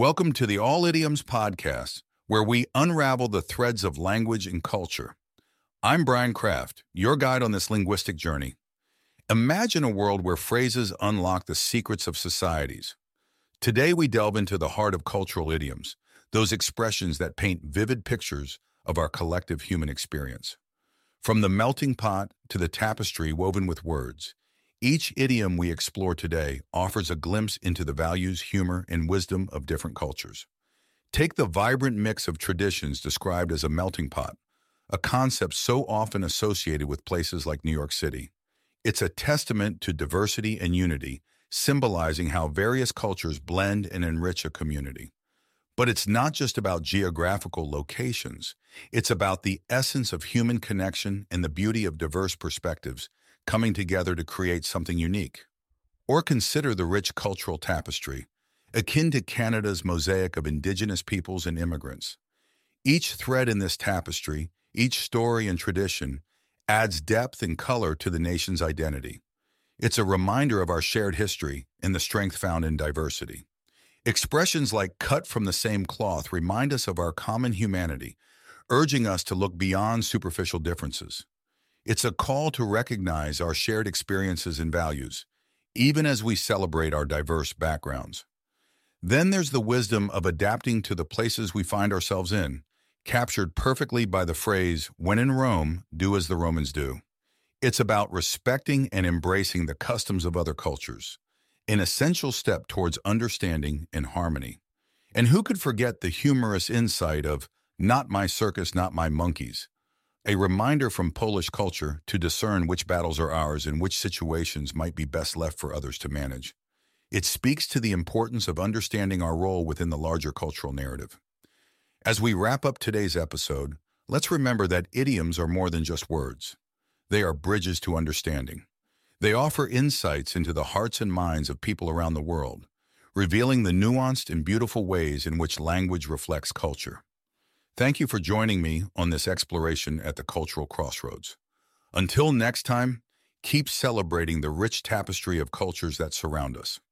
Welcome to the All Idioms Podcast, where we unravel the threads of language and culture. I'm Brian Kraft, your guide on this linguistic journey. Imagine a world where phrases unlock the secrets of societies. Today, we delve into the heart of cultural idioms, those expressions that paint vivid pictures of our collective human experience. From the melting pot to the tapestry woven with words, each idiom we explore today offers a glimpse into the values, humor, and wisdom of different cultures. Take the vibrant mix of traditions described as a melting pot, a concept so often associated with places like New York City. It's a testament to diversity and unity, symbolizing how various cultures blend and enrich a community. But it's not just about geographical locations. It's about the essence of human connection and the beauty of diverse perspectives coming together to create something unique. Or consider the rich cultural tapestry, akin to Canada's mosaic of Indigenous peoples and immigrants. Each thread in this tapestry, each story and tradition, adds depth and color to the nation's identity. It's a reminder of our shared history and the strength found in diversity. Expressions like cut from the same cloth remind us of our common humanity, urging us to look beyond superficial differences. It's a call to recognize our shared experiences and values, even as we celebrate our diverse backgrounds. Then there's the wisdom of adapting to the places we find ourselves in, captured perfectly by the phrase, "When in Rome, do as the Romans do." It's about respecting and embracing the customs of other cultures, an essential step towards understanding and harmony. And who could forget the humorous insight of, "Not my circus, not my monkeys," a reminder from Polish culture to discern which battles are ours and which situations might be best left for others to manage. It speaks to the importance of understanding our role within the larger cultural narrative. As we wrap up today's episode, let's remember that idioms are more than just words. They are bridges to understanding. They offer insights into the hearts and minds of people around the world, revealing the nuanced and beautiful ways in which language reflects culture. Thank you for joining me on this exploration at the cultural crossroads. Until next time, keep celebrating the rich tapestry of cultures that surround us.